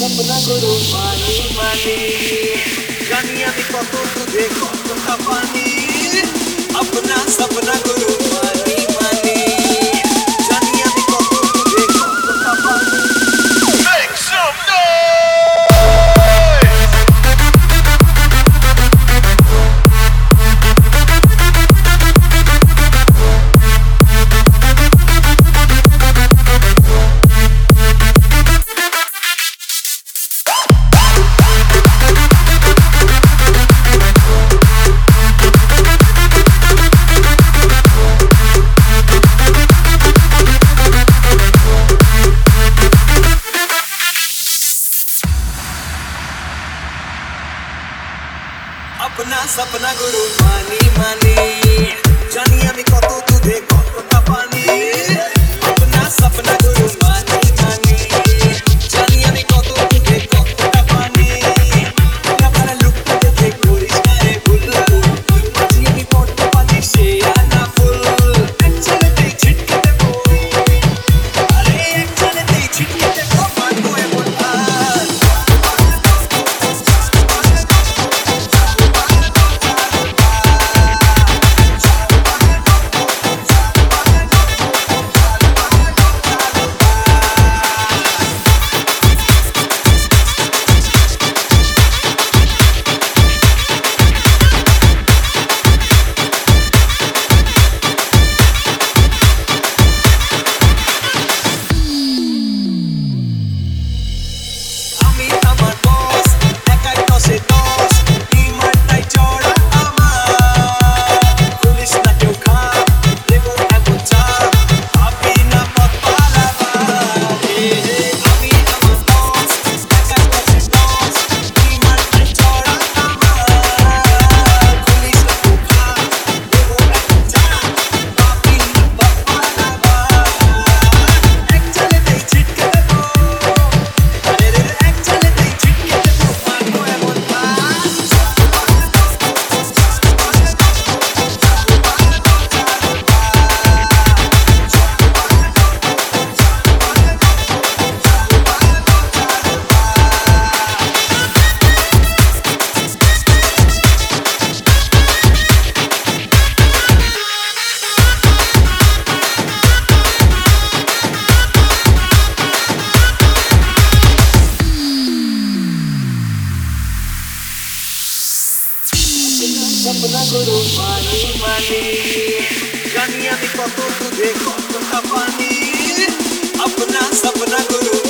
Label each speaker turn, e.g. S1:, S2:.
S1: सपना गुरु मानी मानी जानिया भी कतो तुझे कतो का पानी अपना सपना गुरु मानी मानी जानिया भी कतो तुझे कतो का पानी Make some अपना सपना गुरु मानी मानी जानिया भी कतो तुझे कतो का पानी अपना सपना गुरु मानी मानी जानिया भी कतो तुझे कतो का पानी ना para look तुझे कोरी जाए भूल जानिया भी कतो पानी से आना फुल एक्चुअली ते छिटके ते बोल अरे एक्चुअली ते छिटके ते को मान को है बोलता सपना गुरु मानी मानी जानिया भी कतो तुझे कतो का पानी अपना सपना गुरु